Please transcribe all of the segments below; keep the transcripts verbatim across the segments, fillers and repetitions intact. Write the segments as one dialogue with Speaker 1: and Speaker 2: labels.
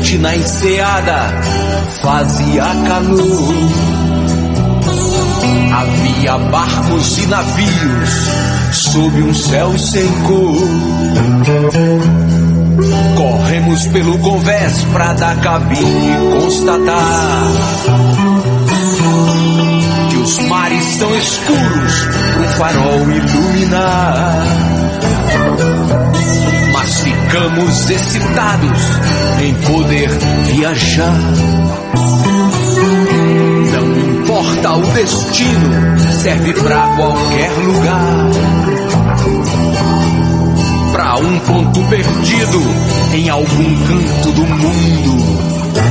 Speaker 1: noite na enseada fazia calor. Havia barcos e navios sob um céu sem cor. Corremos pelo convés pra da cabine constatar que os mares são escuros pro farol iluminar. Mas ficamos excitados em poder viajar. Não importa o destino, serve pra qualquer lugar. Pra um ponto perdido em algum canto do mundo.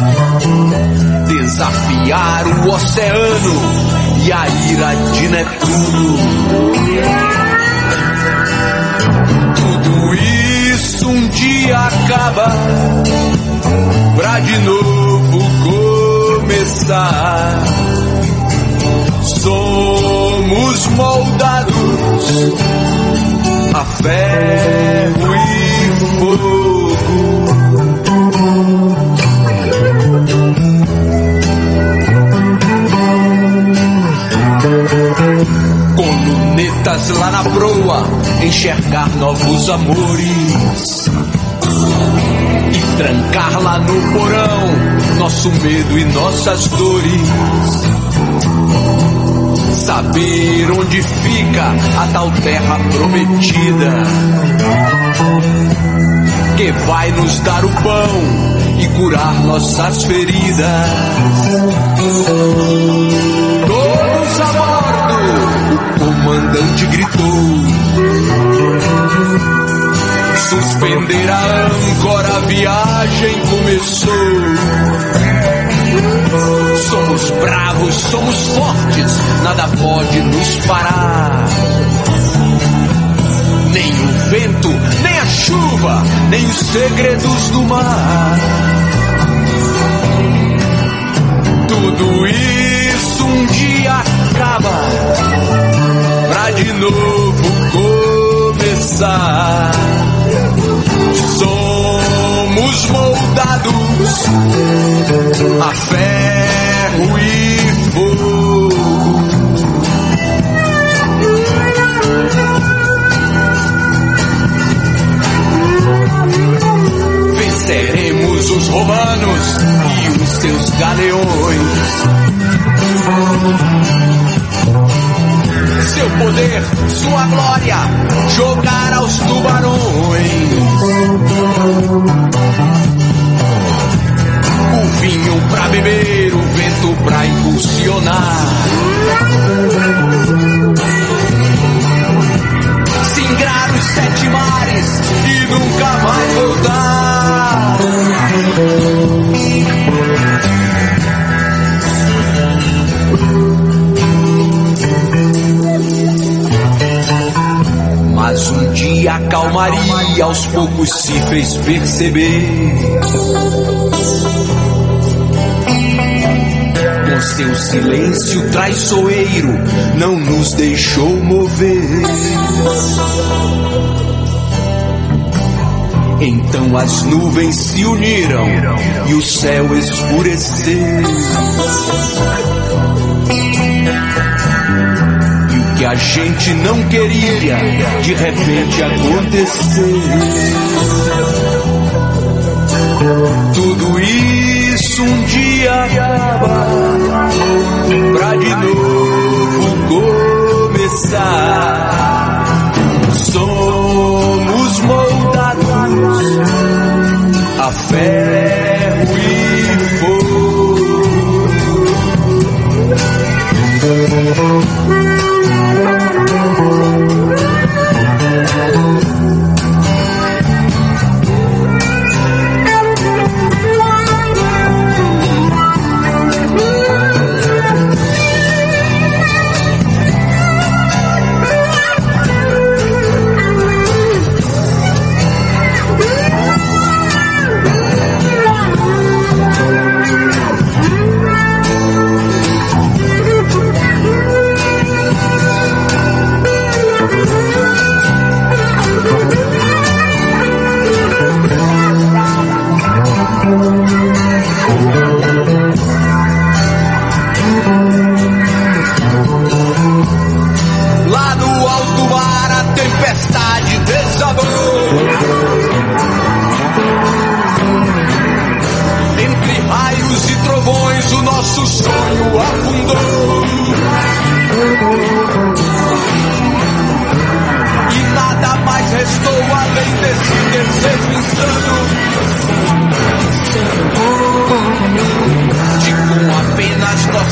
Speaker 1: Desafiar o oceano e a ira de Netuno. Tudo isso um dia acaba pra de novo começar. Somos moldados a ferro e fogo. Com lunetas lá na proa, enxergar novos amores e trancar lá no porão nosso medo e nossas dores. Saber onde fica a tal terra prometida, que vai nos dar o pão e curar nossas feridas. Todos a bordo, o comandante gritou. Suspender a âncora, a viagem começou. Somos bravos, somos fortes, nada pode nos parar. Nem o vento, nem a chuva, nem os segredos do mar. Tudo isso um dia acaba pra de novo começar. Somos moldados a ferro e fogo. Venceremos os romanos e os seus galeões. Seu poder, sua glória, jogar aos tubarões. O vinho pra beber, o vento pra impulsionar. Singrar os sete mares e nunca mais voltar. Mas um dia a calmaria aos poucos se fez perceber. Com seu silêncio traiçoeiro não nos deixou mover. Então as nuvens se uniram e o céu escureceu. Que a gente não queria, de repente aconteceu. Tudo isso um dia acaba pra de novo começar. Somos moldados a ferro e fogo.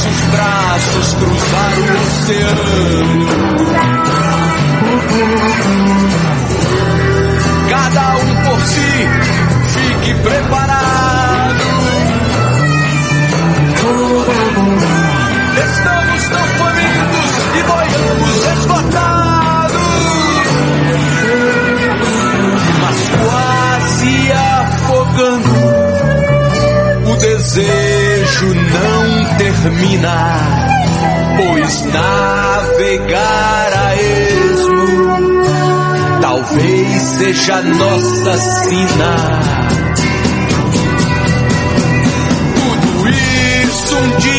Speaker 1: nossos braços cruzar o oceano. Cada um por si, fique preparado. Estamos tão famintos e boiamos esgotados, mas quase afogando. O desejo não termina, pois navegar a esmo talvez seja nossa sina. Tudo isso um dia